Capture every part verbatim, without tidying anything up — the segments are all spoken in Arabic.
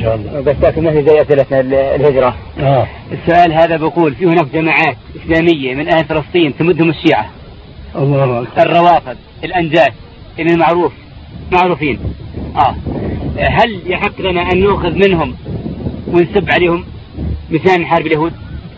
شاء الله. بس لكن ما هي زي أسئلة الهجرة. آه. السؤال هذا بقول في هناك جماعات إسلامية من أهل فلسطين تمدهم الشيعة. الله أكبر. الروافض، الأنجاس، اللي المعروف معروفين. آه. هل يحق لنا أن نأخذ منهم ونسب عليهم مثال نحارب اليهود؟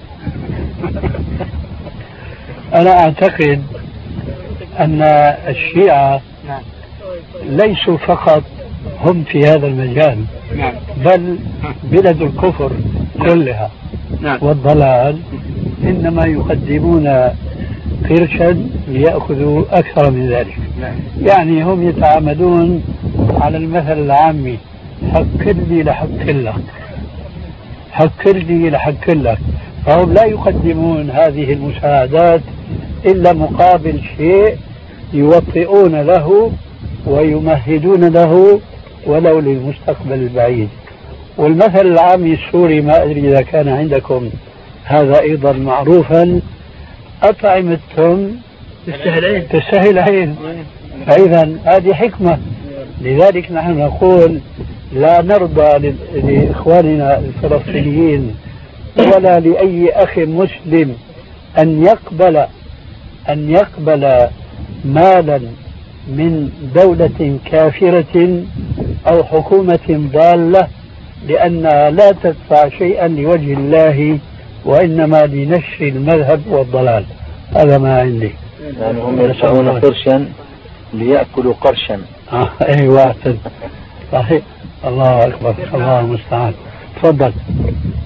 أنا أعتقد أن الشيعة نعم. ليسوا فقط هم في هذا المجال، نعم. بل بلد الكفر كلها نعم. والضلال إنما يقدمون قرشا ليأخذوا أكثر من ذلك. نعم. يعني هم يتعامدون على المثل العامي: حكر لي لحكر لك، حكر لي لحكر لك. فهم لا يقدمون هذه المساعدات إلا مقابل شيء يوطئون له ويمهدون له ولو للمستقبل البعيد. والمثل العامي السوري، ما أدري إذا كان عندكم هذا أيضا معروفا: أطعم التم تستهل عين. فإذا هذه حكمة. لذلك نحن نقول لا نرضى لإخواننا الفلسطينيين ولا لأي أخ مسلم أن يقبل أن يقبل مالا من دولة كافرة أو حكومة ضالة، لأنها لا تدفع شيئا لوجه الله وإنما لنشر المذهب والضلال. هذا ما عندي. يعني هم يدفعون قرشا ليأكلوا قرشا. آه أيوة صحيح. الله أكبر. الله المستعان. تفضل.